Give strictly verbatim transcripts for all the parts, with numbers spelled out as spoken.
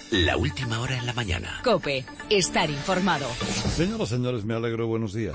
La última hora en la mañana. COPE. Estar informado. Señoras, señores, me alegro. Buenos días.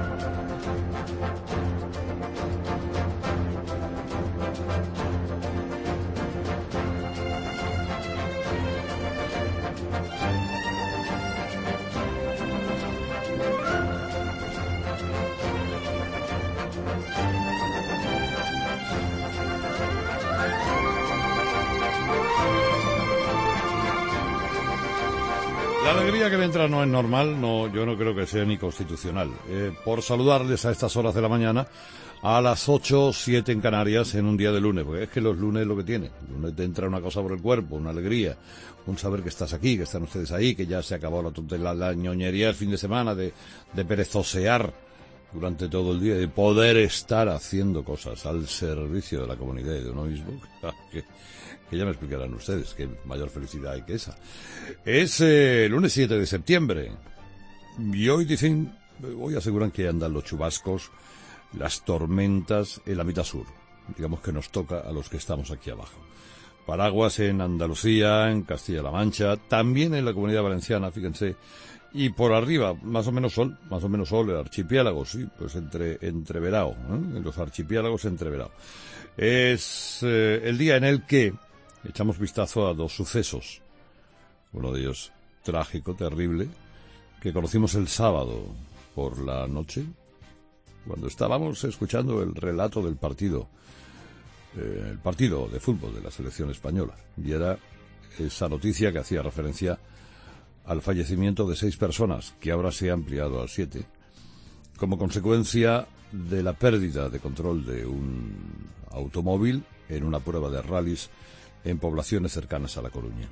La alegría que me entra no es normal, no, yo no creo que sea ni constitucional. Eh, por saludarles a estas horas de la mañana, a las ocho, siete en Canarias, en un día de lunes, porque es que los lunes es lo que tiene. El lunes te entra una cosa por el cuerpo, una alegría, un saber que estás aquí, que están ustedes ahí, que ya se acabó la, la, la ñoñería el fin de semana de, de perezosear durante todo el día, de poder estar haciendo cosas al servicio de la comunidad y de uno mismo. que, que ya me explicarán ustedes qué mayor felicidad hay que esa. Es eh, lunes siete de septiembre y hoy dicen, hoy aseguran que andan los chubascos, las tormentas en la mitad sur, digamos que nos toca a los que estamos aquí abajo. Paraguas en Andalucía, en Castilla-La Mancha, también en la Comunidad Valenciana, fíjense, y por arriba, más o menos sol, más o menos sol, el archipiélago, sí, pues entre, entreverado, ¿eh? En los archipiélagos entreverado. Es eh, el día en el que echamos vistazo a dos sucesos, uno de ellos trágico, terrible, que conocimos el sábado por la noche, cuando estábamos escuchando el relato del partido, eh, el partido de fútbol de la selección española, y era esa noticia que hacía referencia al fallecimiento de seis personas, que ahora se ha ampliado a siete, como consecuencia de la pérdida de control de un automóvil en una prueba de rallies en poblaciones cercanas a La Coruña.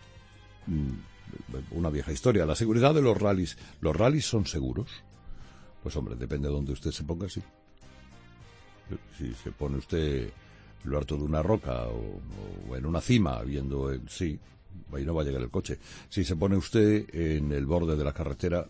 Una vieja historia. La seguridad de los rallies. ¿Los rallies son seguros? Pues hombre, depende de donde usted se ponga, sí. Si se pone usted lo harto de una roca o, o en una cima, viendo el... sí, ahí no va a llegar el coche. Si se pone usted en el borde de la carretera,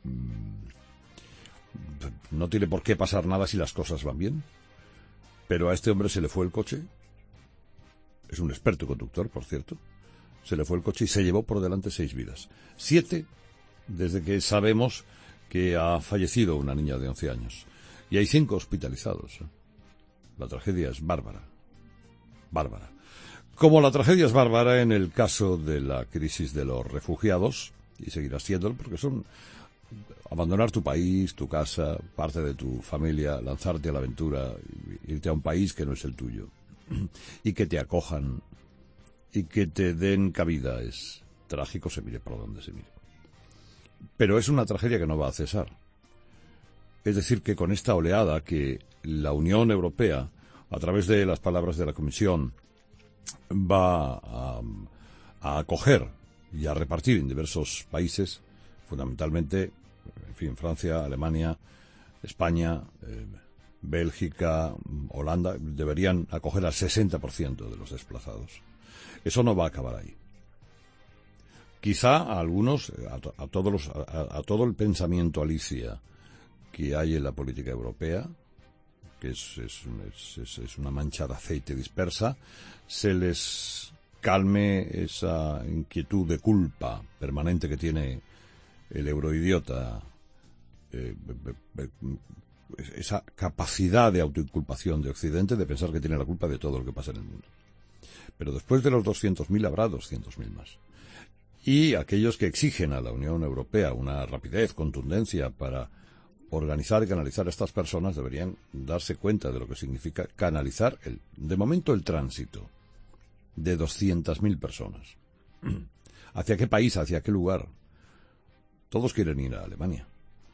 no tiene por qué pasar nada si las cosas van bien. Pero a este hombre se le fue el coche. Es un experto conductor, por cierto. Se le fue el coche y se llevó por delante seis vidas. Siete, desde que sabemos que ha fallecido una niña de once años. Y hay cinco hospitalizados. La tragedia es bárbara. Bárbara. Como la tragedia es bárbara en el caso de la crisis de los refugiados, y seguirá siéndolo porque son abandonar tu país, tu casa, parte de tu familia, lanzarte a la aventura, irte a un país que no es el tuyo, y que te acojan, y que te den cabida. Es trágico, se mire por donde se mire. Pero es una tragedia que no va a cesar. Es decir, que con esta oleada que la Unión Europea, a través de las palabras de la Comisión, va a, a acoger y a repartir en diversos países, fundamentalmente, en fin, Francia, Alemania, España, eh, Bélgica, Holanda, deberían acoger al sesenta por ciento de los desplazados. Eso no va a acabar ahí. Quizá a algunos, a, to, a, todos los, a, a todo el pensamiento Alicia que hay en la política europea, que es, es, es, es una mancha de aceite dispersa, se les calme esa inquietud de culpa permanente que tiene el euroidiota, eh, esa capacidad de autoinculpación de Occidente de pensar que tiene la culpa de todo lo que pasa en el mundo. Pero después de los doscientos mil habrá doscientos mil más. Y aquellos que exigen a la Unión Europea una rapidez, contundencia para organizar y canalizar a estas personas deberían darse cuenta de lo que significa canalizar, el, de momento, el tránsito de doscientas mil personas. ¿Hacia qué país? ¿Hacia qué lugar? Todos quieren ir a Alemania.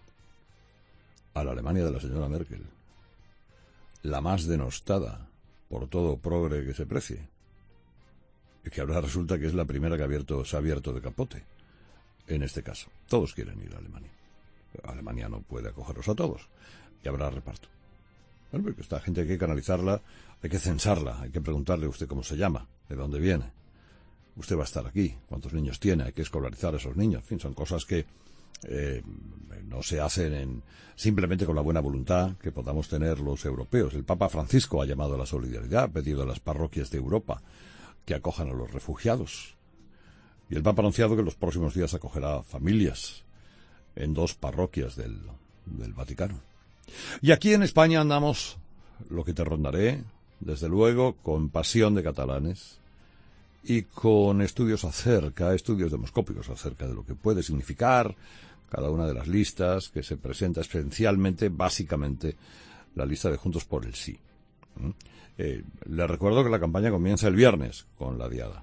A la Alemania de la señora Merkel. La más denostada por todo progre que se precie. Y que ahora resulta que es la primera que ha abierto, se ha abierto de capote. En este caso, todos quieren ir a Alemania. Alemania no puede acogerlos a todos. Y habrá reparto. Bueno, porque esta gente hay que canalizarla, hay que censarla, hay que preguntarle a usted cómo se llama, de dónde viene. Usted va a estar aquí, cuántos niños tiene, hay que escolarizar a esos niños. En fin, son cosas que eh, no se hacen en, simplemente con la buena voluntad que podamos tener los europeos. El Papa Francisco ha llamado a la solidaridad, ha pedido a las parroquias de Europa que acojan a los refugiados. Y el Papa ha anunciado que en los próximos días acogerá familias en dos parroquias del, del Vaticano. Y aquí en España andamos, lo que te rondaré, desde luego, con pasión de catalanes y con estudios acerca, estudios demoscópicos acerca de lo que puede significar cada una de las listas que se presenta, esencialmente, básicamente, la lista de Juntos por el Sí. ¿Mm? Eh, les recuerdo que la campaña comienza el viernes con la diada.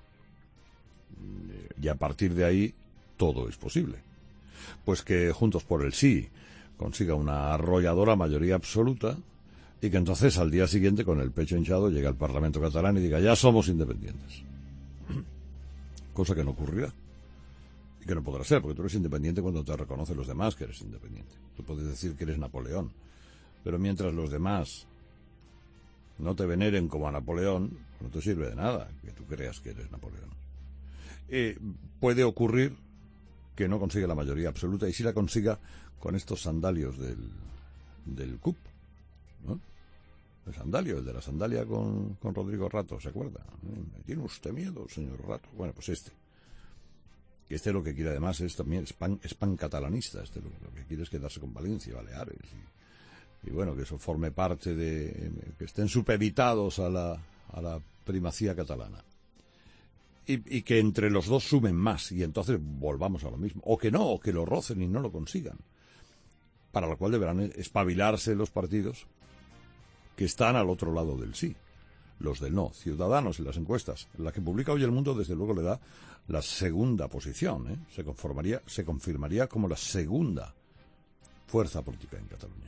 Y a partir de ahí, todo es posible. Pues que Juntos por el Sí consiga una arrolladora mayoría absoluta y que entonces al día siguiente, con el pecho hinchado, llegue al Parlamento catalán y diga, ya somos independientes. Cosa que no ocurrirá. Y que no podrá ser, porque tú eres independiente cuando te reconocen los demás que eres independiente. Tú puedes decir que eres Napoleón, pero mientras los demás no te veneren como a Napoleón, no te sirve de nada que tú creas que eres Napoleón. Eh, puede ocurrir que no consiga la mayoría absoluta, y si la consiga con estos sandalios del, del C U P, ¿no? El sandalio, el de la sandalia con, con Rodrigo Rato, ¿se acuerda? ¿Me tiene usted miedo, señor Rato? Bueno, pues este. Que este lo que quiere además es también es pan, es pan catalanista, este lo, lo que quiere es quedarse con Valencia y Baleares. Y, y bueno, que eso forme parte de... que estén supeditados a la, a la primacía catalana. Y, y que entre los dos sumen más, y entonces volvamos a lo mismo. O que no, o que lo rocen y no lo consigan. Para lo cual deberán espabilarse los partidos que están al otro lado del sí. Los del no. Ciudadanos en las encuestas. La que publica Hoy El Mundo, desde luego, le da la segunda posición, ¿eh? Se conformaría, se confirmaría como la segunda fuerza política en Cataluña.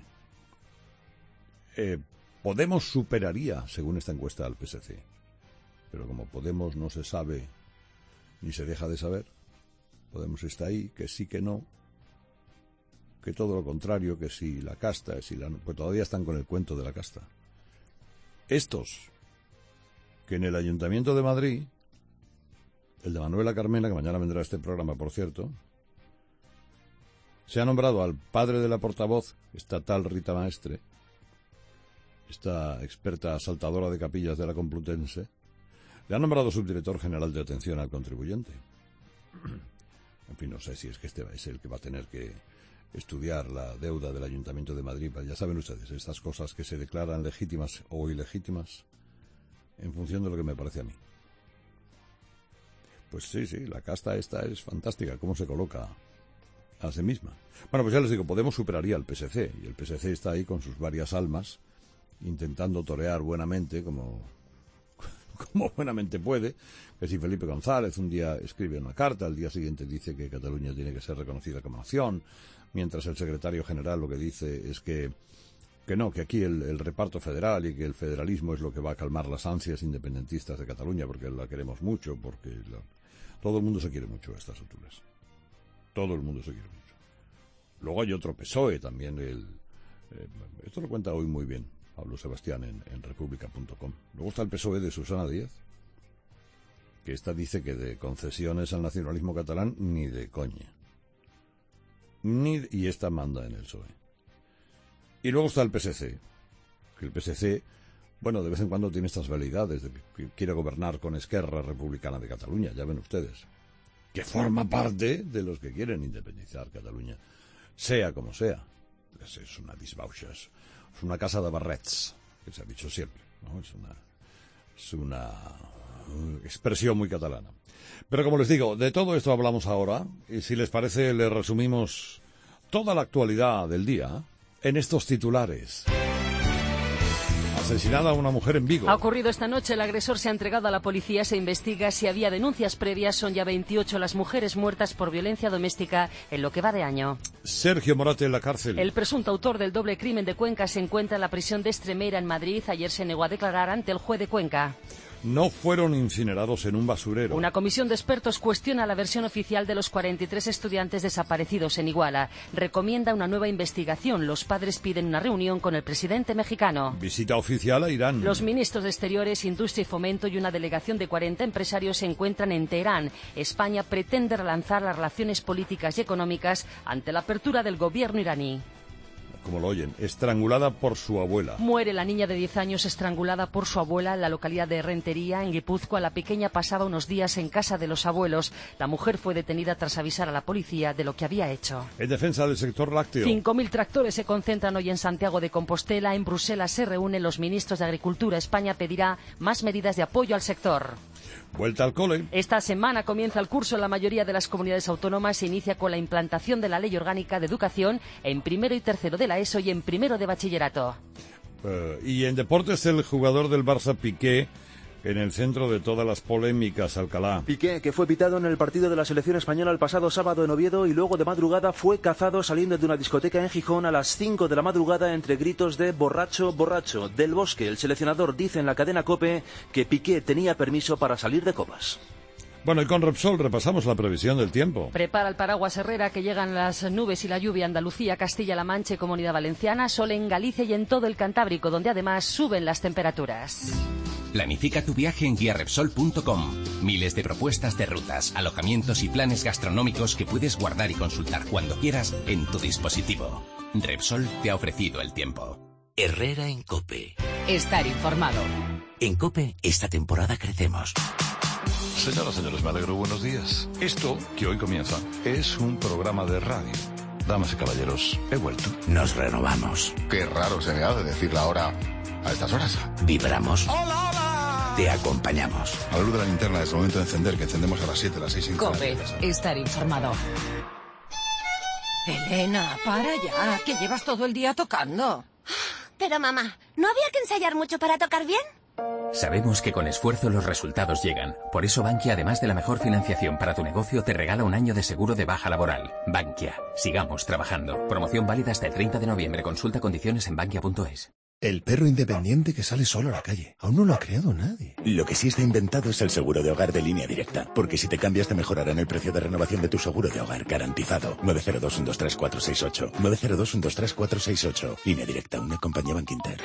Eh, Podemos superaría, según esta encuesta, al P S C. Pero como Podemos no se sabe ni se deja de saber, Podemos está ahí, que sí, que no, que todo lo contrario, que si la casta, si la, pues todavía están con el cuento de la casta. Estos, que en el Ayuntamiento de Madrid, el de Manuela Carmena, que mañana vendrá a este programa, por cierto, se ha nombrado al padre de la portavoz estatal Rita Maestre, esta experta asaltadora de capillas de la Complutense, le ha nombrado subdirector general de atención al contribuyente. En fin, no sé si es que este es el que va a tener que estudiar la deuda del Ayuntamiento de Madrid. Ya saben ustedes, estas cosas que se declaran legítimas o ilegítimas en función de lo que me parece a mí. Pues sí, sí, la casta esta es fantástica, cómo se coloca a sí misma. Bueno, pues ya les digo, Podemos superaría al P S C, y el P S C está ahí con sus varias almas, intentando torear buenamente, como, como buenamente puede, que si Felipe González un día escribe una carta, al día siguiente dice que Cataluña tiene que ser reconocida como nación, mientras el secretario general lo que dice es que, que no, que aquí el, el reparto federal y que el federalismo es lo que va a calmar las ansias independentistas de Cataluña, porque la queremos mucho, porque la, todo el mundo se quiere mucho a estas alturas. Todo el mundo se quiere mucho. Luego hay otro P S O E también, el, eh, esto lo cuenta hoy muy bien Pablo Sebastián en, en república punto com. Luego está el P S O E de Susana Díaz, que esta dice que de concesiones al nacionalismo catalán ni de coña. Ni, y esta manda en el P S O E. Y luego está el P S C, que el P S C, bueno, de vez en cuando tiene estas veleidades de que quiere gobernar con Esquerra Republicana de Cataluña, ya ven ustedes, que forma parte de los que quieren independizar Cataluña, sea como sea. Es, es una disbauxa, es, es una casa de barrets, que se ha dicho siempre, ¿no? Es una, es una expresión muy catalana. Pero como les digo, de todo esto hablamos ahora, y si les parece, les resumimos toda la actualidad del día en estos titulares. Asesinada una mujer en Vigo. Ha ocurrido esta noche, el agresor se ha entregado a la policía, se investiga si había denuncias previas. Son ya veintiocho las mujeres muertas por violencia doméstica en lo que va de año. Sergio Morate en la cárcel. El presunto autor del doble crimen de Cuenca se encuentra en la prisión de Estremera en Madrid. Ayer se negó a declarar ante el juez de Cuenca. No fueron incinerados en un basurero. Una comisión de expertos cuestiona la versión oficial de los cuarenta y tres estudiantes desaparecidos en Iguala. Recomienda una nueva investigación. Los padres piden una reunión con el presidente mexicano. Visita oficial a Irán. Los ministros de Exteriores, Industria y Fomento y una delegación de cuarenta empresarios se encuentran en Teherán. España pretende relanzar las relaciones políticas y económicas ante la apertura del gobierno iraní. como lo oyen, estrangulada por su abuela. Muere la niña de diez años estrangulada por su abuela en la localidad de Rentería, en Guipúzcoa. La pequeña pasaba unos días en casa de los abuelos. La mujer fue detenida tras avisar a la policía de lo que había hecho. En defensa del sector lácteo. cinco mil tractores se concentran hoy en Santiago de Compostela. En Bruselas se reúnen los ministros de Agricultura. España pedirá más medidas de apoyo al sector. Vuelta al cole. Esta semana comienza el curso en la mayoría de las comunidades autónomas. Se inicia con la implantación de la Ley Orgánica de Educación en primero y tercero de la ESO y en primero de bachillerato. Uh, y en deportes, el jugador del Barça, Piqué, en el centro de todas las polémicas, Alcalá. Piqué, que fue pitado en el partido de la selección española el pasado sábado en Oviedo y luego de madrugada fue cazado saliendo de una discoteca en Gijón a las cinco de la madrugada entre gritos de borracho, borracho. Del Bosque, el seleccionador, dice en la cadena COPE que Piqué tenía permiso para salir de copas. Bueno, y con Repsol repasamos la previsión del tiempo. Prepara el paraguas Herrera, que llegan las nubes y la lluvia a Andalucía, Castilla-La Mancha y Comunidad Valenciana, sol en Galicia y en todo el Cantábrico, donde además suben las temperaturas. Planifica tu viaje en guía repsol punto com. Miles de propuestas de rutas, alojamientos y planes gastronómicos que puedes guardar y consultar cuando quieras en tu dispositivo. Repsol te ha ofrecido el tiempo. Herrera en COPE. Estar informado. En COPE, esta temporada crecemos. Señoras, señores, me alegro, buenos días. Esto, que hoy comienza, es un programa de radio. Damas y caballeros, he vuelto. Nos renovamos. Qué raro se me hace decir la hora a estas horas. Vibramos. ¡Hola, hola! Te acompañamos. A la luz de la linterna es el momento de encender, que encendemos a las siete, a las seis. COPE, estar informado. Elena, para ya, que llevas todo el día tocando. Pero mamá, ¿no había que ensayar mucho para tocar bien? Sabemos que con esfuerzo los resultados llegan. Por eso Bankia, además de la mejor financiación para tu negocio, te regala un año de seguro de baja laboral. Bankia. Sigamos trabajando. Promoción válida hasta el treinta de noviembre. Consulta condiciones en bankia punto es. El perro independiente que sale solo a la calle. Aún no lo ha creado nadie. Lo que sí está inventado es el seguro de hogar de Línea Directa. Porque si te cambias te mejorarán el precio de renovación de tu seguro de hogar. Garantizado. nueve cero dos, uno dos tres, cuatro seis ocho. nueve cero dos, uno dos tres, cuatro seis ocho. Línea Directa, una compañía Bankinter.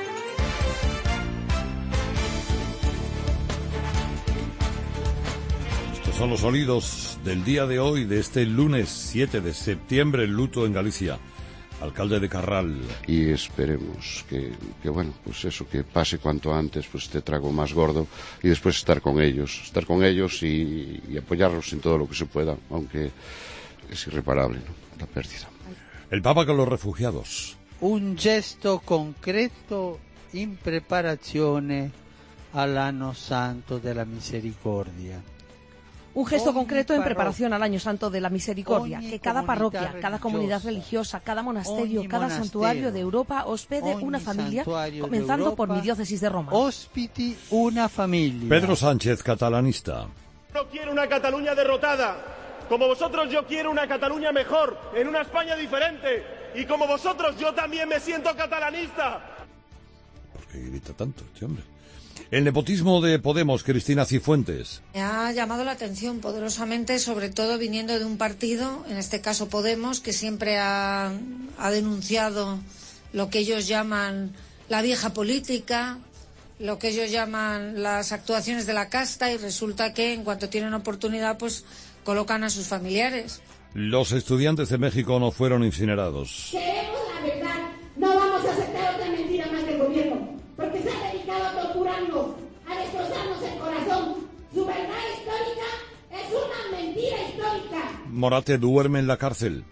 Son los sonidos del día de hoy, de este lunes siete de septiembre, el luto en Galicia. Alcalde de Carral. Y esperemos que, que, bueno, pues eso, que pase cuanto antes, pues este trago más gordo, y después estar con ellos, estar con ellos y, y apoyarlos en todo lo que se pueda, aunque es irreparable, ¿no?, la pérdida. El Papa con los refugiados. Un gesto concreto in preparazione all'anno santo della misericordia. Un gesto concreto en preparación al Año Santo de la Misericordia, que cada parroquia, cada comunidad religiosa, cada monasterio, cada santuario de Europa hospede una familia, comenzando por mi diócesis de Roma. Hospiti una familia. Pedro Sánchez, catalanista. No quiero una Cataluña derrotada. Como vosotros yo quiero una Cataluña mejor, en una España diferente. Y como vosotros yo también me siento catalanista. ¿Por qué grita tanto este hombre? El nepotismo de Podemos, Cristina Cifuentes. Me ha llamado la atención poderosamente, sobre todo viniendo de un partido, en este caso Podemos, que siempre ha, ha denunciado lo que ellos llaman la vieja política, lo que ellos llaman las actuaciones de la casta, y resulta que en cuanto tienen oportunidad pues colocan a sus familiares. Los estudiantes de México no fueron incinerados. Queremos la verdad, no vamos a aceptar otra mentira más del gobierno, porque se ha dedicado a torturarnos, a destrozarnos el corazón. Su verdad histórica es una mentira histórica. Morate duerme en la cárcel.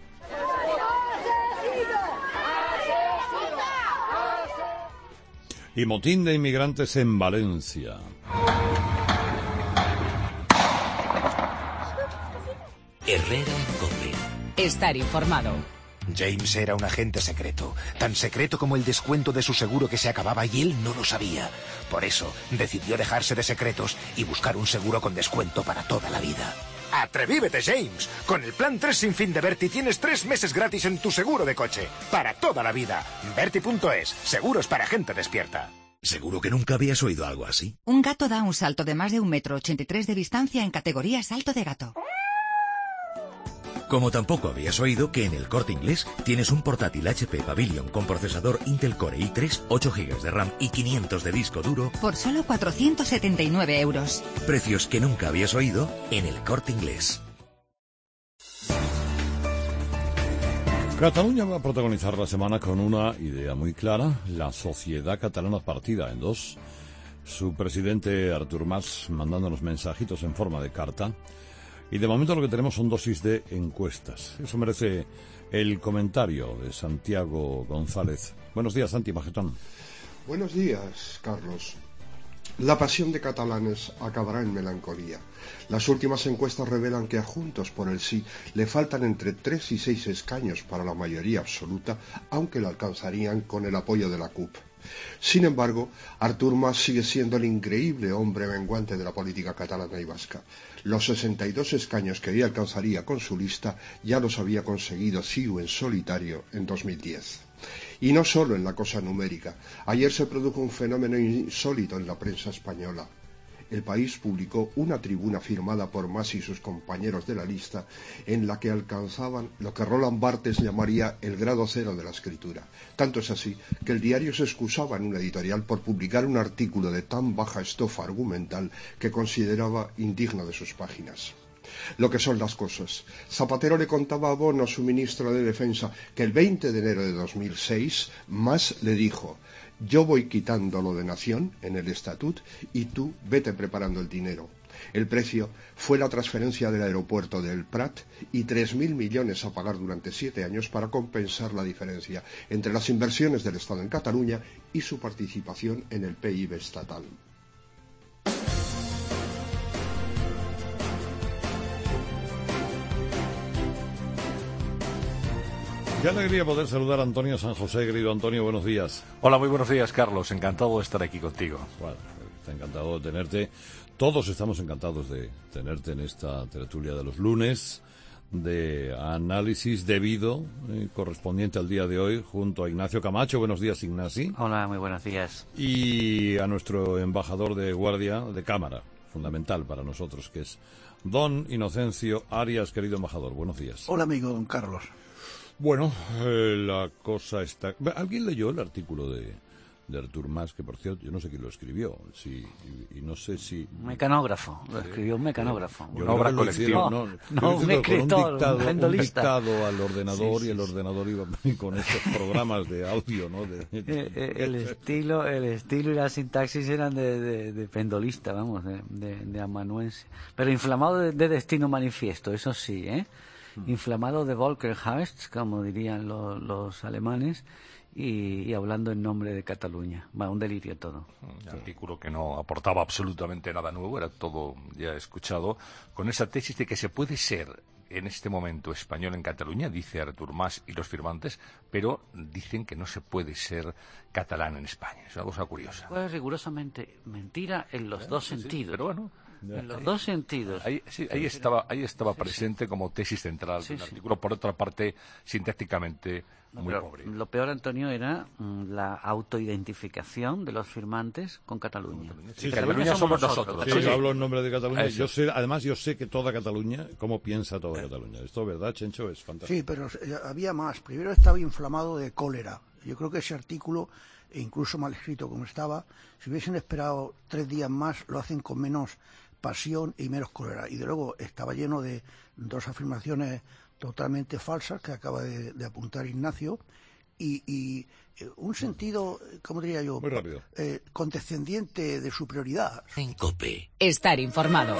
Y motín de inmigrantes en Valencia. Herrera en COPE. Estar informado. James era un agente secreto, tan secreto como el descuento de su seguro que se acababa y él no lo sabía. Por eso decidió dejarse de secretos y buscar un seguro con descuento para toda la vida. ¡Atrevívete, James! Con el plan tres sin fin de Berti tienes tres meses gratis en tu seguro de coche, para toda la vida. Berti punto es, seguros para gente despierta. Seguro que nunca habías oído algo así. Un gato da un salto de más de un metro ochenta y tres de distancia en categoría salto de gato. Como tampoco habías oído que en el Corte Inglés tienes un portátil H P Pavilion con procesador Intel Core i tres, ocho gigas de RAM y quinientos de disco duro por solo cuatrocientos setenta y nueve euros. Precios que nunca habías oído en el Corte Inglés. Cataluña va a protagonizar la semana con una idea muy clara, la sociedad catalana partida en dos. Su presidente Artur Mas mandándonos mensajitos en forma de carta. Y de momento lo que tenemos son dosis de encuestas. Eso merece el comentario de Santiago González. Buenos días, Santi Magetón. Buenos días, Carlos. La pasión de catalanes acabará en melancolía. Las últimas encuestas revelan que a Juntos por el Sí le faltan entre tres y seis escaños para la mayoría absoluta, aunque la alcanzarían con el apoyo de la C U P. Sin embargo, Artur Mas sigue siendo el increíble hombre menguante de la política catalana y vasca. Los sesenta y dos escaños que hoy alcanzaría con su lista ya los había conseguido C I U en solitario en dos mil diez. Y no solo en la cosa numérica. Ayer se produjo un fenómeno insólito en la prensa española. El País publicó una tribuna firmada por Mas y sus compañeros de la lista en la que alcanzaban lo que Roland Barthes llamaría el grado cero de la escritura. Tanto es así que el diario se excusaba en un editorial por publicar un artículo de tan baja estofa argumental que consideraba indigno de sus páginas. Lo que son las cosas. Zapatero le contaba a Bono, su ministro de Defensa, que el veinte de enero de dos mil seis Mas le dijo: yo voy quitando lo de nación en el estatut y tú vete preparando el dinero. El precio fue la transferencia del aeropuerto del Prat y tres mil millones a pagar durante siete años para compensar la diferencia entre las inversiones del Estado en Cataluña y su participación en el P I B estatal. Qué alegría poder saludar a Antonio San José, querido Antonio, buenos días. Hola, muy buenos días, Carlos, encantado de estar aquí contigo. Bueno, está encantado de tenerte, todos estamos encantados de tenerte en esta tertulia de los lunes, de análisis debido, eh, correspondiente al día de hoy, junto a Ignacio Camacho. Buenos días, Ignasi. Hola, muy buenos días. Y a nuestro embajador de guardia de cámara, fundamental para nosotros, que es don Inocencio Arias, querido embajador. Buenos días. Hola, amigo don Carlos. Bueno, eh, la cosa está... ¿Alguien leyó el artículo de, de Artur Mas? Que, por cierto, yo no sé quién lo escribió. Sí, y, y no sé si... Un mecanógrafo. Lo escribió un mecanógrafo. Yo Una obra colectiva. No, no, no un escritor, un dictado, un pendolista. Un dictado al ordenador, sí, sí, y el ordenador iba con estos programas de audio, ¿no? De, eh, el estilo el estilo y la sintaxis eran de, de, de pendolista, vamos, de, de, de amanuense. Pero inflamado de, de destino manifiesto, eso sí, ¿eh? Inflamado de Volkerheist, como dirían lo, los alemanes, y, y hablando en nombre de Cataluña. Va, un delirio todo. Un artículo que no aportaba absolutamente nada nuevo, era todo ya escuchado, con esa tesis de que se puede ser en este momento español en Cataluña, dice Artur Mas y los firmantes, pero dicen que no se puede ser catalán en España. Es una cosa curiosa. Pues rigurosamente mentira en los ¿Eh? dos sí, sentidos. Sí, pero bueno... En los dos sentidos. Ahí, sí, ahí estaba, ahí estaba presente como tesis central sí, del sí. artículo, por otra parte, sintácticamente no, muy pobre. Lo peor, Antonio, era mm, la autoidentificación de los firmantes con Cataluña. Sí, Cataluña, Cataluña somos nosotros. nosotros. Sí, yo hablo en nombre de Cataluña. Yo sé, además, yo sé que toda Cataluña, cómo piensa toda Cataluña. Esto, ¿verdad, Chencho? Es fantástico. Sí, pero había más. Primero estaba inflamado de cólera. Yo creo que ese artículo, e incluso mal escrito como estaba, si hubiesen esperado tres días más, lo hacen con menos pasión y menos cólera. Y de luego estaba lleno de dos afirmaciones totalmente falsas que acaba de, de apuntar Ignacio y, y eh, un sentido, ¿cómo diría yo? Muy rápido. Eh, condescendiente de superioridad. En COPE. Estar informado.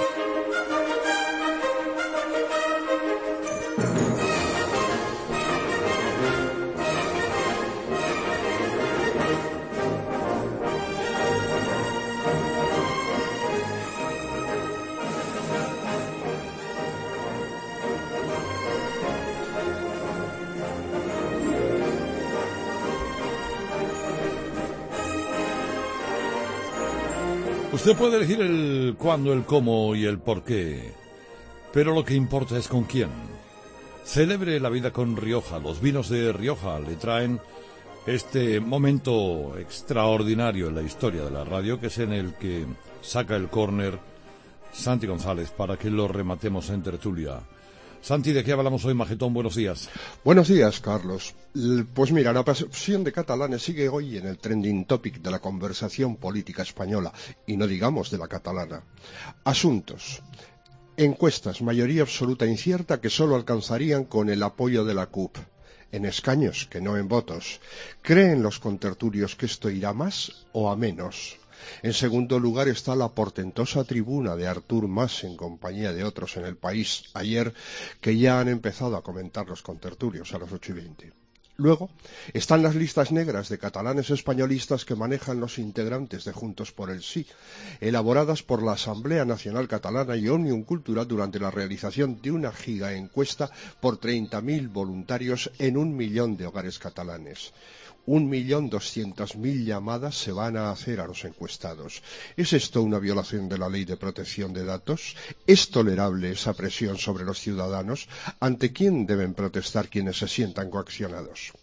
Usted puede elegir el cuándo, el cómo y el por qué, pero lo que importa es con quién. Celebre la vida con Rioja. Los vinos de Rioja le traen este momento extraordinario en la historia de la radio, que es en el que saca el córner Santi González para que lo rematemos en tertulia. Santi, ¿de qué hablamos hoy, Magetón? Buenos días. Buenos días, Carlos. Pues mira, la pasión de catalanes sigue hoy en el trending topic de la conversación política española, y no digamos de la catalana. Asuntos. Encuestas, mayoría absoluta incierta que solo alcanzarían con el apoyo de la C U P. en escaños que no en votos. ¿Creen los contertulios que esto irá más o a menos? En segundo lugar está la portentosa tribuna de Artur Mas en compañía de otros en El País ayer, que ya han empezado a comentar los contertulios a las ocho y veinte. Luego están las listas negras de catalanes españolistas que manejan los integrantes de Juntos por el Sí, elaboradas por la Asamblea Nacional Catalana y Òmnium Cultural durante la realización de una giga encuesta por treinta mil voluntarios en un millón de hogares catalanes. Un millón doscientas mil llamadas se van a hacer a los encuestados. ¿Es esto una violación de la Ley de Protección de Datos? ¿Es tolerable esa presión sobre los ciudadanos? ¿Ante quién deben protestar quienes se sientan coaccionados?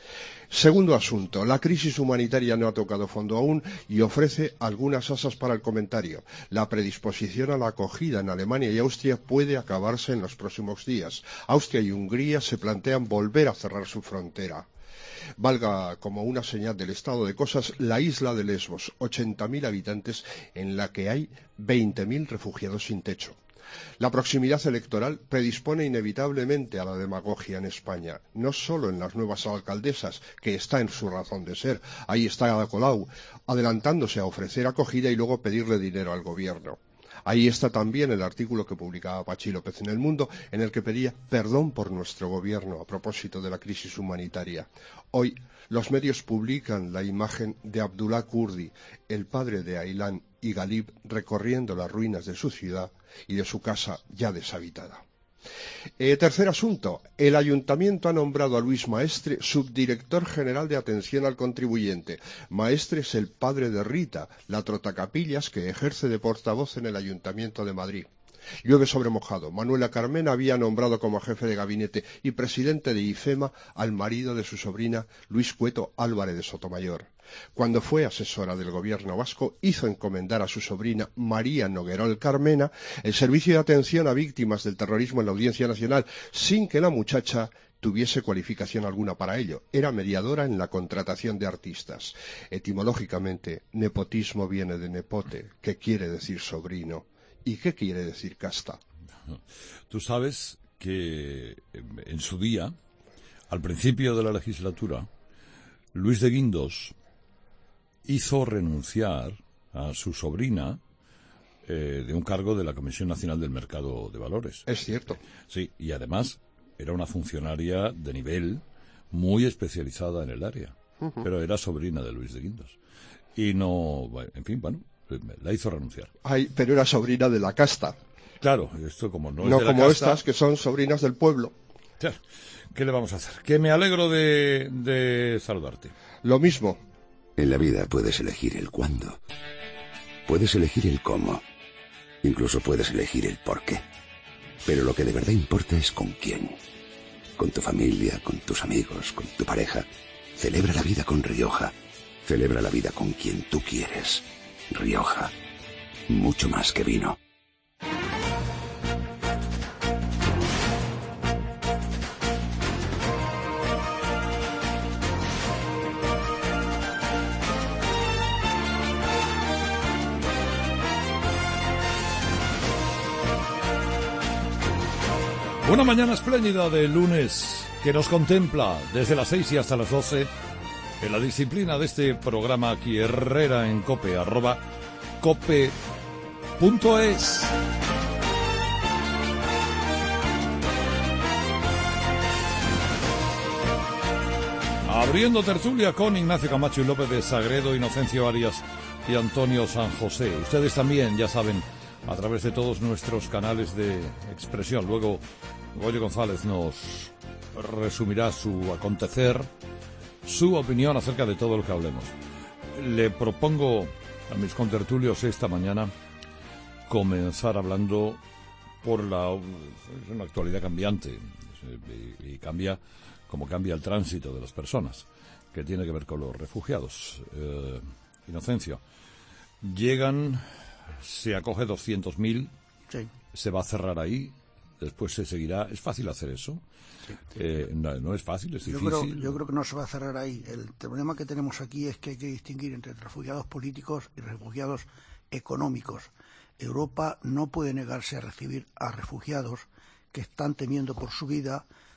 Segundo asunto, la crisis humanitaria no ha tocado fondo aún y ofrece algunas asas para el comentario. La predisposición a la acogida en Alemania y Austria puede acabarse en los próximos días. Austria y Hungría se plantean volver a cerrar su frontera. Valga como una señal del estado de cosas la isla de Lesbos, ochenta mil habitantes, en la que hay veinte mil refugiados sin techo. La proximidad electoral predispone inevitablemente a la demagogia en España, no solo en las nuevas alcaldesas, que está en su razón de ser. Ahí está Ada Colau, adelantándose a ofrecer acogida y luego pedirle dinero al gobierno. Ahí está también el artículo que publicaba Pachi López en El Mundo, en el que pedía perdón por nuestro gobierno a propósito de la crisis humanitaria. Hoy los medios publican la imagen de Abdullah Kurdi, el padre de Aylan y Galib, recorriendo las ruinas de su ciudad y de su casa ya deshabitada. Eh, tercer asunto. El Ayuntamiento ha nombrado a Luis Maestre subdirector general de atención al contribuyente. Maestre es el padre de Rita, la trotacapillas que ejerce de portavoz en el Ayuntamiento de Madrid. Llueve sobre mojado. Manuela Carmena había nombrado como jefe de gabinete y presidente de IFEMA al marido de su sobrina, Luis Cueto Álvarez de Sotomayor. Cuando fue asesora del gobierno vasco, hizo encomendar a su sobrina María Noguerol Carmena el servicio de atención a víctimas del terrorismo en la Audiencia Nacional, sin que la muchacha tuviese cualificación alguna para ello. Era mediadora en la contratación de artistas. Etimológicamente, nepotismo viene de nepote, que quiere decir sobrino. ¿Y qué quiere decir casta? Tú sabes que en su día, al principio de la legislatura, Luis de Guindos hizo renunciar a su sobrina eh, de un cargo de la Comisión Nacional del Mercado de Valores. Es cierto. Sí, y además era una funcionaria de nivel muy especializada en el área, uh-huh. pero era sobrina de Luis de Guindos. Y no, en fin, bueno, la hizo renunciar. Ay, pero era sobrina de la casta. Claro, esto como no es no de la como casta, estas que son sobrinas del pueblo. ¿Qué le vamos a hacer? Que me alegro de, de saludarte. Lo mismo. En la vida puedes elegir el cuándo, puedes elegir el cómo, incluso puedes elegir el por qué. Pero lo que de verdad importa es con quién. Con tu familia, con tus amigos, con tu pareja. Celebra la vida con Rioja. Celebra la vida con quien tú quieres. Rioja. Mucho más que vino. Una mañana espléndida de lunes que nos contempla desde las seis y hasta las doce en la disciplina de este programa aquí, Herrera en Cope, arroba cope punto es. Abriendo tertulia con Ignacio Camacho y López de Sagredo, Inocencio Arias y Antonio San José. Ustedes también, ya saben, a través de todos nuestros canales de expresión. Luego Goyo González nos resumirá su acontecer, su opinión acerca de todo lo que hablemos. Le propongo a mis contertulios esta mañana comenzar hablando por la es una actualidad cambiante y, y cambia como cambia el tránsito de las personas, que tiene que ver con los refugiados. Eh, Inocencio, llegan, se acoge doscientos mil, sí. Se va a cerrar ahí, después se seguirá. ¿Es fácil hacer eso? Sí. Eh, no, no es fácil, es yo difícil. Creo, yo creo que no se va a cerrar ahí. El problema que tenemos aquí es que hay que distinguir entre refugiados políticos y refugiados económicos. Europa no puede negarse a recibir a refugiados que están temiendo por su vida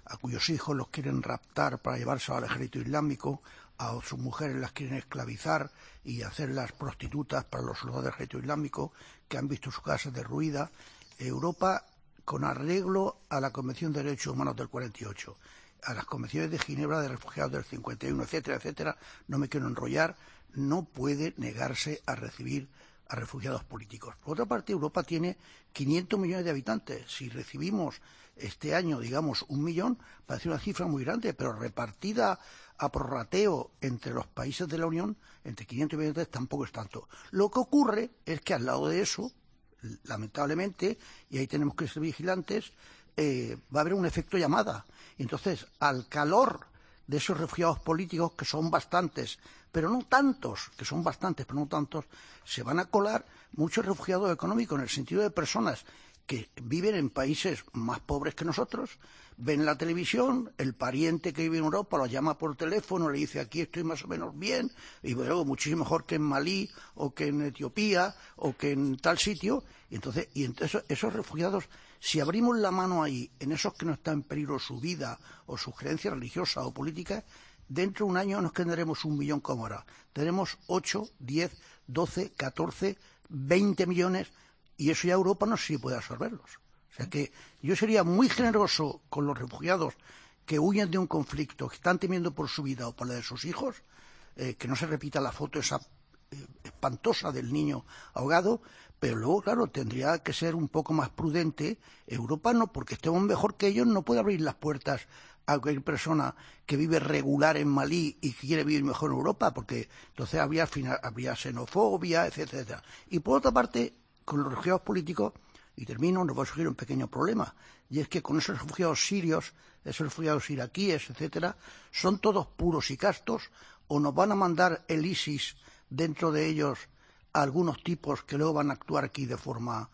a cuyos hijos los quieren raptar para llevarse al ejército islámico, a sus mujeres las quieren esclavizar y hacerlas prostitutas para los soldados del ejército islámico, que han visto sus casas derruidas. Europa, con arreglo a la Convención de Derechos Humanos del cuarenta y ocho, a las convenciones de Ginebra de refugiados del cincuenta y uno, etcétera, etcétera, no me quiero enrollar, no puede negarse a recibir a refugiados políticos. Por otra parte, Europa tiene quinientos millones de habitantes. Si recibimos este año, digamos, un millón, parece una cifra muy grande, pero repartida a prorrateo entre los países de la Unión, entre quinientos millones de habitantes, tampoco es tanto. Lo que ocurre es que al lado de eso, lamentablemente, y ahí tenemos que ser vigilantes, eh, va a haber un efecto llamada. Entonces, al calor de esos refugiados políticos, que son bastantes, pero no tantos, que son bastantes, pero no tantos, se van a colar muchos refugiados económicos, en el sentido de personas que viven en países más pobres que nosotros, ven la televisión, el pariente que vive en Europa lo llama por teléfono, le dice aquí estoy más o menos bien, y luego muchísimo mejor que en Malí, o que en Etiopía, o que en tal sitio, y entonces, y entonces esos refugiados, si abrimos la mano ahí, en esos que no están en peligro su vida, o su creencia religiosa o política, dentro de un año nos quedaremos un millón como ahora. Tenemos ocho, diez, doce, catorce, veinte millones, y eso ya Europa no sé si puede absorberlos. O sea que yo sería muy generoso con los refugiados que huyen de un conflicto, que están temiendo por su vida o por la de sus hijos, eh, que no se repita la foto esa eh, espantosa del niño ahogado, pero luego, claro, tendría que ser un poco más prudente. Europa no, porque estemos mejor que ellos, no puede abrir las puertas a cualquier persona que vive regular en Malí y que quiere vivir mejor en Europa, porque entonces habría, habría xenofobia, etcétera, etcétera. Y por otra parte, con los refugiados políticos, y termino, nos va a surgir un pequeño problema, y es que con esos refugiados sirios, esos refugiados iraquíes, etcétera, son todos puros y castos, o nos van a mandar el ISIS dentro de ellos a algunos tipos que luego van a actuar aquí de forma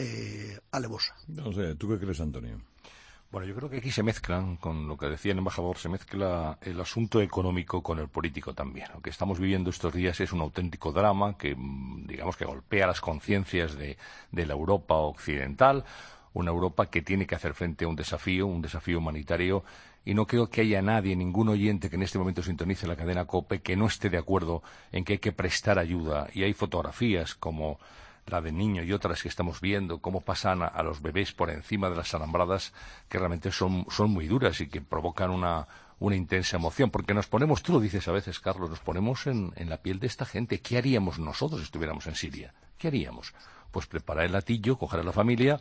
eh, alevosa. No sé, ¿tú qué crees, Antonio? Bueno, yo creo que aquí se mezclan, con lo que decía el embajador, se mezcla el asunto económico con el político también. Lo que estamos viviendo estos días es un auténtico drama que, digamos, que golpea las conciencias de, de la Europa occidental, una Europa que tiene que hacer frente a un desafío, un desafío humanitario, y no creo que haya nadie, ningún oyente que en este momento sintonice la cadena COPE, que no esté de acuerdo en que hay que prestar ayuda. Y hay fotografías como la de niño y otras que estamos viendo, cómo pasan a, a los bebés por encima de las alambradas, que realmente son, son muy duras y que provocan una, una intensa emoción, porque nos ponemos, tú lo dices a veces, Carlos, nos ponemos en, en la piel de esta gente. ¿Qué haríamos nosotros si estuviéramos en Siria? ¿Qué haríamos? Pues preparar el latillo, coger a la familia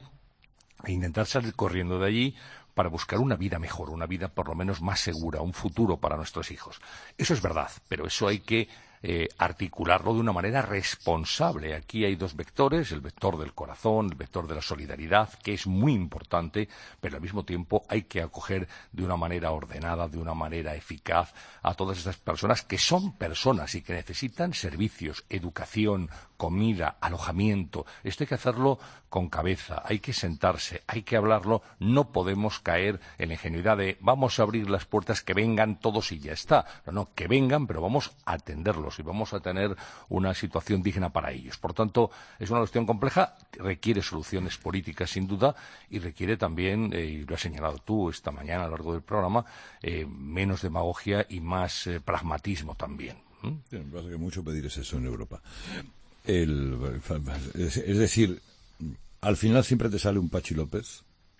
e intentar salir corriendo de allí para buscar una vida mejor, una vida por lo menos más segura, un futuro para nuestros hijos. Eso es verdad, pero eso hay que Eh, articularlo de una manera responsable. Aquí hay dos vectores, el vector del corazón, el vector de la solidaridad, que es muy importante, pero al mismo tiempo hay que acoger de una manera ordenada, de una manera eficaz a todas estas personas que son personas y que necesitan servicios, educación, comida, alojamiento. Esto hay que hacerlo con cabeza, hay que sentarse, hay que hablarlo. No podemos caer en la ingenuidad de vamos a abrir las puertas, que vengan todos y ya está. No, no, que vengan, pero vamos a atenderlos y vamos a tener una situación digna para ellos. Por tanto, es una cuestión compleja, requiere soluciones políticas sin duda y requiere también, eh, y lo has señalado tú esta mañana a lo largo del programa, eh, menos demagogia y más eh, pragmatismo también. ¿Mm? Sí, me parece que mucho pedir es eso en Europa. El, es, es decir, al final siempre te sale un Pachi López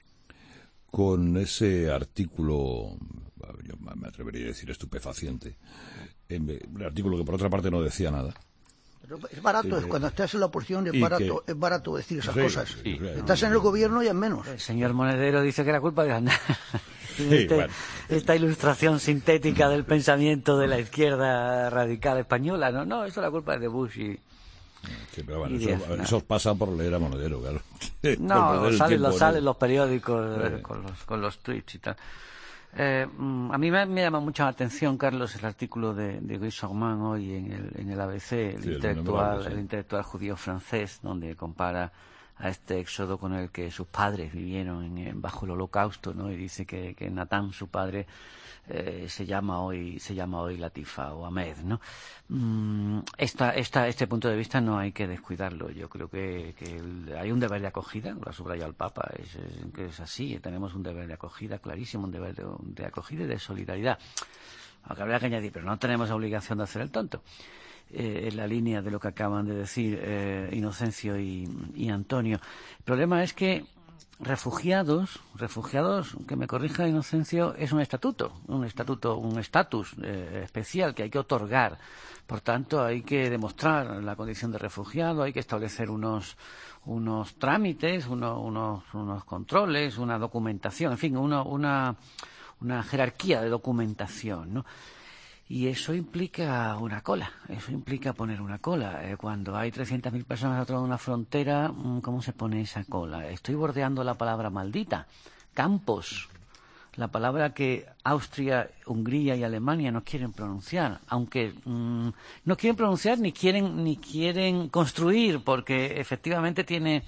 con ese artículo, yo me atrevería a decir estupefaciente, un artículo que por otra parte no decía nada. Pero es barato, eh, cuando estás en la oposición es barato, que, es barato decir esas sí, cosas. Sí, sí, estás en el gobierno y es menos. El señor Monedero dice que era culpa de Aznar. Sí, este, bueno. Esta ilustración sintética del pensamiento de la izquierda radical española, no, no, eso la culpa es de Bush y... Sí, pero bueno, y eso, diez, no. eso pasa por leer a Monedero, claro. No, salen los, salen los periódicos eh. con los, con los tweets y tal. Eh, a mí me, me llama mucho la atención, Carlos, el artículo de, de Guy Sorman hoy en el, en el A B C, el, sí, intelectual, el, sí. el intelectual judío francés, donde compara a este éxodo con el que sus padres vivieron en, en, bajo el Holocausto, ¿no? Y dice que, que Natán, su padre, eh, se llama hoy se llama hoy Latifa o Ahmed, ¿no? Mm, esta, esta, este punto de vista no hay que descuidarlo. Yo creo que, que el, hay un deber de acogida, lo ha subrayado el Papa, es, es, que es así, tenemos un deber de acogida clarísimo, un deber de, de acogida y de solidaridad. Aunque habría que añadir, pero no tenemos obligación de hacer el tonto. Eh, en la línea de lo que acaban de decir eh, Inocencio y, y Antonio. El problema es que refugiados, refugiados, que me corrija Inocencio, es un estatuto, un estatuto, un estatus eh, especial que hay que otorgar. Por tanto, hay que demostrar la condición de refugiado, hay que establecer unos unos trámites, uno, unos unos controles, una documentación, en fin, uno, una una jerarquía de documentación, ¿no? Y eso implica una cola, eso implica poner una cola. Eh, cuando hay trescientas mil personas a otro lado de una frontera, ¿cómo se pone esa cola? Estoy bordeando la palabra maldita, campos, la palabra que Austria, Hungría y Alemania no quieren pronunciar, aunque mmm, no quieren pronunciar ni quieren ni quieren construir, porque efectivamente tiene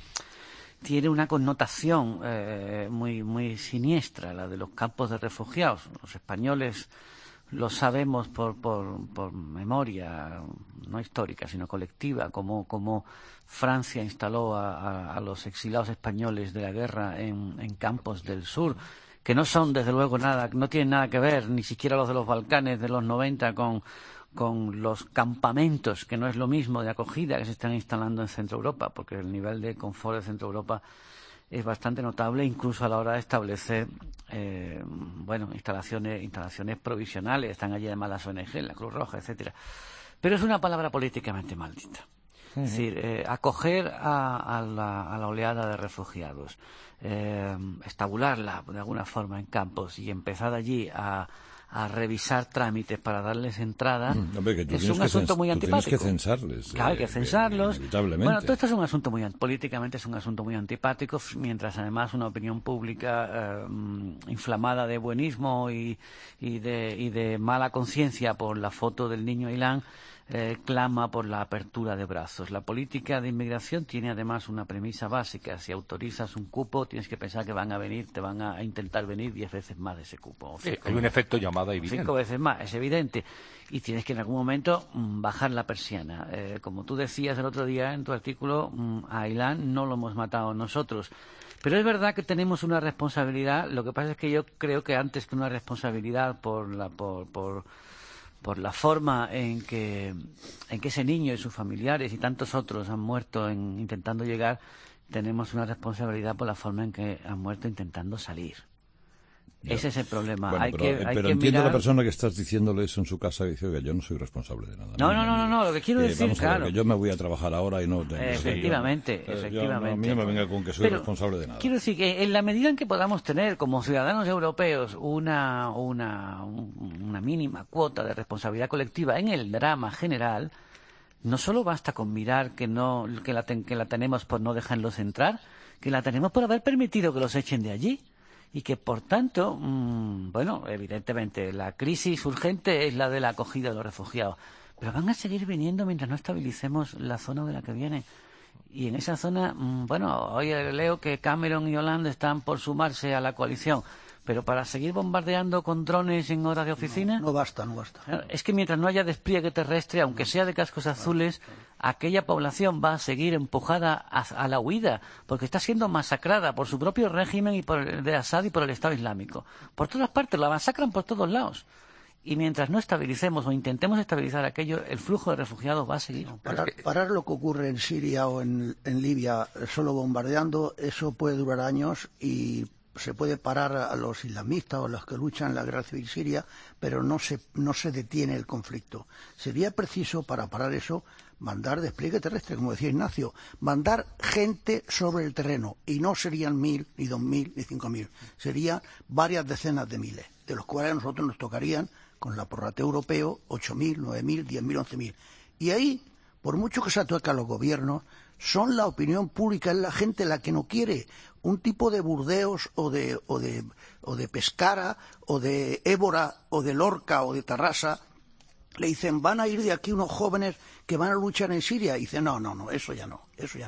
tiene una connotación eh, muy muy siniestra, la de los campos de refugiados. Los españoles lo sabemos por, por, por memoria, no histórica, sino colectiva, como, como Francia instaló a, a, a los exilados españoles de la guerra en, en campos del sur, que no son, desde luego, nada, no tienen nada que ver, ni siquiera los de los Balcanes de los noventa, con, con los campamentos, que no es lo mismo de acogida que se están instalando en Centro Europa, porque el nivel de confort de Centro Europa es bastante notable, incluso a la hora de establecer eh, bueno instalaciones instalaciones provisionales. Están allí además las O N G, la Cruz Roja, etcétera. Pero es una palabra políticamente maldita. Uh-huh. Es decir, eh, acoger a, a, la, a la oleada de refugiados, eh, estabularla de alguna forma en campos y empezar allí a a revisar trámites para darles entrada, mm, hombre, es un asunto muy antipático. Tienes que censarles. Claro, hay que censarlos. Eh, inevitablemente. Bueno, todo esto es un asunto muy, políticamente es un asunto muy antipático, mientras además una opinión pública eh, inflamada de buenismo y, y, de, y de mala conciencia por la foto del niño Ailán Eh, clama por la apertura de brazos. La política de inmigración tiene además una premisa básica: si autorizas un cupo, tienes que pensar que van a venir, te van a intentar venir diez veces más de ese cupo. Sí, hay un efecto llamada evidente. Cinco veces más, es evidente. Y tienes que en algún momento mm, bajar la persiana. Eh, como tú decías el otro día en tu artículo, mm, a Ailán no lo hemos matado nosotros. Pero es verdad que tenemos una responsabilidad. Lo que pasa es que yo creo que antes que una responsabilidad por la por, por por la forma en que en que ese niño y sus familiares y tantos otros han muerto en, intentando llegar, tenemos una responsabilidad por la forma en que han muerto intentando salir. Ya. Ese es el problema. Bueno, hay pero, que, eh, hay pero que entiendo mirar... a la persona que estás diciéndole eso en su casa y dice que yo no soy responsable de nada. No, no, no, no, no, lo que quiero eh, decir, vamos a claro. ver, que yo me voy a trabajar ahora y no... Tengo, efectivamente, yo, efectivamente. Yo, no, a mí no me venga con que soy pero responsable de nada. Quiero decir que en la medida en que podamos tener como ciudadanos europeos una, una, una mínima cuota de responsabilidad colectiva en el drama general, no solo basta con mirar que no que la, ten, que la tenemos por no dejarlos entrar, que la tenemos por haber permitido que los echen de allí. Y que, por tanto, mmm, bueno, evidentemente, la crisis urgente es la de la acogida de los refugiados. Pero van a seguir viniendo mientras no estabilicemos la zona de la que vienen. Y en esa zona, mmm, bueno, hoy leo que Cameron y Hollande están por sumarse a la coalición. Pero para seguir bombardeando con drones en horas de oficina... No, no basta, no basta. Es que mientras no haya despliegue terrestre, aunque sea de cascos azules, aquella población va a seguir empujada a, a la huida, porque está siendo masacrada por su propio régimen y por el de Assad y por el Estado Islámico. Por todas partes, la masacran por todos lados. Y mientras no estabilicemos o intentemos estabilizar aquello, el flujo de refugiados va a seguir. Parar, parar lo que ocurre en Siria o en, en Libia solo bombardeando, eso puede durar años y... se puede parar a los islamistas o a los que luchan en la guerra civil siria, pero no se, no se detiene el conflicto. Sería preciso, para parar eso, mandar despliegue terrestre, como decía Ignacio, mandar gente sobre el terreno, y no serían mil, ni dos mil, ni cinco mil, serían varias decenas de miles, de los cuales a nosotros nos tocarían, con la prorrate europeo, ocho mil, nueve mil, diez mil, once mil. Y ahí, por mucho que se atueca a los gobiernos, son la opinión pública, es la gente la que no quiere un tipo de Burdeos o de, o de, o de Pescara o de Évora o de Lorca o de Tarrasa. Le dicen, van a ir de aquí unos jóvenes que van a luchar en Siria. Y dice, no, no, no, eso ya no, eso ya no.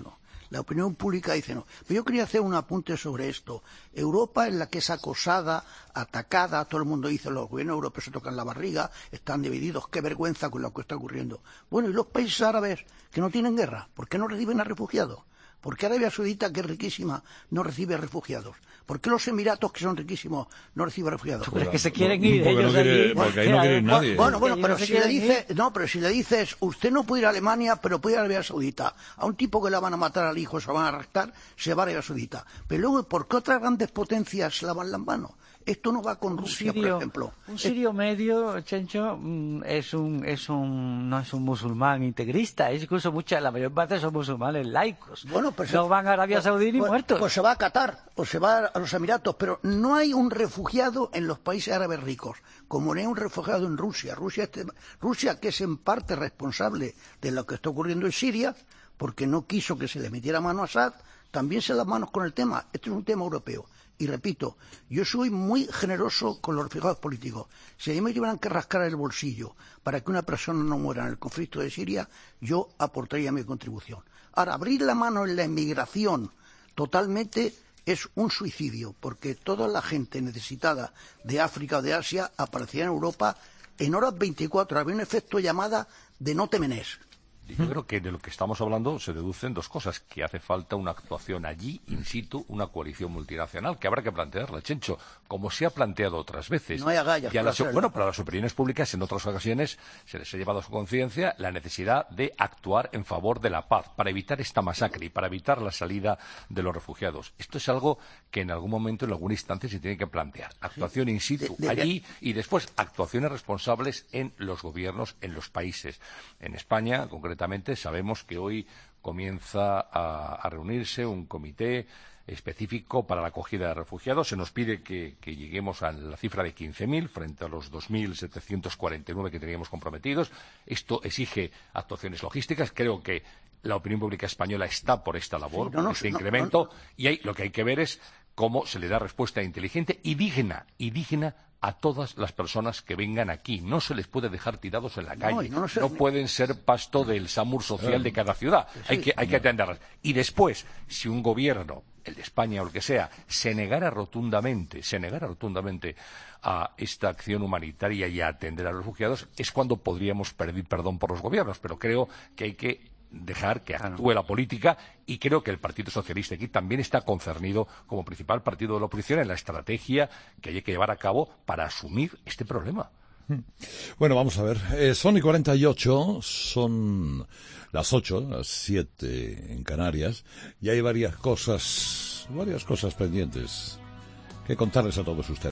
La opinión pública dice no. Pero yo quería hacer un apunte sobre esto. Europa es la que es acosada, atacada, todo el mundo dice los gobiernos europeos se tocan la barriga, están divididos, qué vergüenza con lo que está ocurriendo. Bueno, ¿y los países árabes que no tienen guerra? ¿Por qué no reciben a refugiados? ¿Por qué Arabia Saudita, que es riquísima, no recibe refugiados? ¿Por qué los Emiratos, que son riquísimos, no reciben refugiados? Pero es que se quieren ir porque ellos no quiere, allí. porque ahí no quiere ir nadie. Bueno, bueno, Ellos pero no se si le quieren dices, ir. no, pero si le dices, usted no puede ir a Alemania, pero puede ir a Arabia Saudita, a un tipo que le van a matar al hijo, se lo van a arrestar, se va a Arabia Saudita. Pero luego, ¿por qué otras grandes potencias se lavan las manos? Esto no va con Rusia, sirio, por ejemplo. Un sirio medio, Chencho, es un, es un, no es un musulmán integrista, es incluso mucha, la mayor parte son musulmanes laicos. Bueno, pues no van a Arabia pues, Saudí ni pues, muertos. Pues se va a Qatar, o se va a los Emiratos, pero no hay un refugiado en los países árabes ricos, como no hay un refugiado en Rusia. Rusia, este, Rusia que es en parte responsable de lo que está ocurriendo en Siria, porque no quiso que se le metiera mano a Assad, también se las manos con el tema. Este es un tema europeo. Y repito, yo soy muy generoso con los refugiados políticos. Si a mí me tuvieran que rascar el bolsillo para que una persona no muera en el conflicto de Siria, yo aportaría mi contribución. Ahora, abrir la mano en la inmigración totalmente es un suicidio, porque toda la gente necesitada de África o de Asia aparecía en Europa en horas veinticuatro. Había un efecto llamada de no temenés. Yo creo que de lo que estamos hablando se deducen dos cosas, que hace falta una actuación allí, in situ, una coalición multinacional, que habrá que plantearla, Chencho, como se ha planteado otras veces. No hay agallas. Y a las, bueno, pero a las opiniones públicas en otras ocasiones se les ha llevado a su conciencia la necesidad de actuar en favor de la paz, para evitar esta masacre y para evitar la salida de los refugiados. Esto es algo que en algún momento, en alguna instancia, se tiene que plantear. Actuación in situ, de, de, allí, y después actuaciones responsables en los gobiernos, en los países. En España, concretamente, sabemos que hoy comienza a, a reunirse un comité específico para la acogida de refugiados. Se nos pide que, que lleguemos a la cifra de quince mil frente a los dos mil setecientos cuarenta y nueve que teníamos comprometidos. Esto exige actuaciones logísticas. Creo que la opinión pública española está por esta labor, sí, no, no, este no, incremento, no, no. y hay, lo que hay que ver es cómo se le da respuesta inteligente y digna, y digna a todas las personas que vengan aquí. No se les puede dejar tirados en la calle. No, no, sé, no pueden ser pasto del SAMUR social de cada ciudad. Sí, hay que, hay que atenderlas. Y después, si un gobierno, el de España o el que sea, se negara rotundamente, se negara rotundamente a esta acción humanitaria y a atender a los refugiados, es cuando podríamos pedir perdón por los gobiernos. Pero creo que hay que dejar que actúe la política, y creo que el Partido Socialista aquí también está concernido como principal partido de la oposición en la estrategia que hay que llevar a cabo para asumir este problema. Bueno, vamos a ver. Eh, son y cuarenta y ocho, son las ocho, las siete en Canarias, y hay varias cosas, varias cosas pendientes que contarles a todos ustedes.